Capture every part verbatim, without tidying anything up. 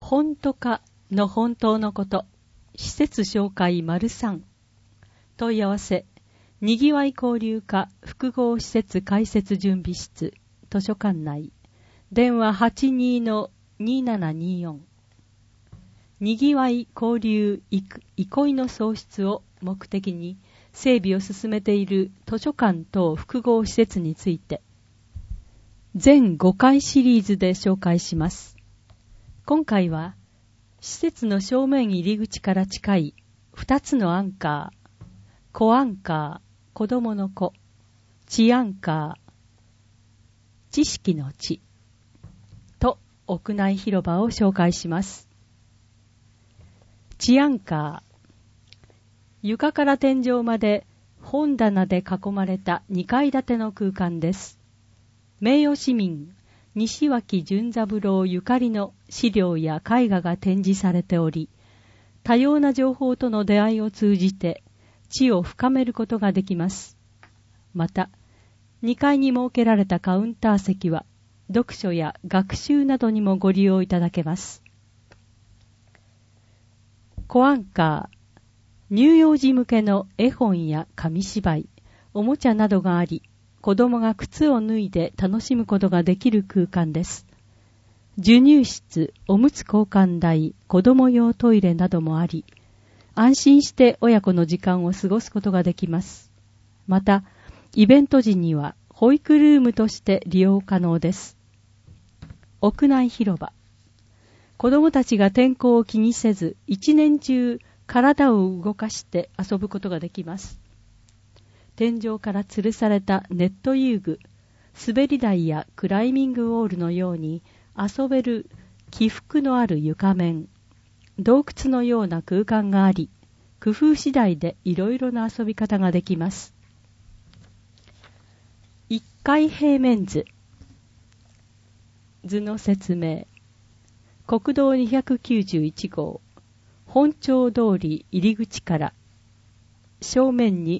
本当かの本当のこと、施設紹介 さん 問い合わせ、にぎわい交流課複合施設開設準備室図書館内、電話 はちにーのにーななにーよん。にぎわい交流憩いの創出を目的に整備を進めている図書館等複合施設について全ごかいシリーズで紹介します。今回は施設の正面入り口から近いふたつのアンカー、子アンカー、子供の子、知アンカー、知識の知と屋内広場を紹介します。知アンカー、床から天井まで本棚で囲まれたにかい建ての空間です。名誉市民西脇淳三郎ゆかりの資料や絵画が展示されており、多様な情報との出会いを通じて知を深めることができます。また、にかいに設けられたカウンター席は読書や学習などにもご利用いただけます。コアンカー、乳幼児向けの絵本や紙芝居、おもちゃなどがあり、子供が靴を脱いで楽しむことができる空間です。授乳室、おむつ交換台、子供用トイレなどもあり、安心して親子の時間を過ごすことができます。また、イベント時には保育ルームとして利用可能です。屋内広場。子供たちが天候を気にせず、一年中体を動かして遊ぶことができます。天井から吊るされたネット遊具、滑り台やクライミングウォールのように遊べる起伏のある床面、洞窟のような空間があり、工夫次第でいろいろな遊び方ができます。いっかい平面図。図の説明。国道にひゃくきゅうじゅういち号、本町通り入り口から正面に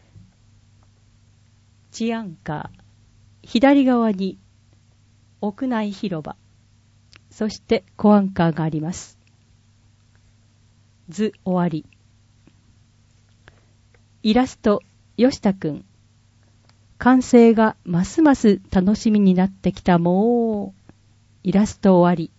知アンカー、左側に屋内広場、そしてコアンカーがあります。図終わり。イラスト、吉田くん。完成がますます楽しみになってきたもう。イラスト終わり。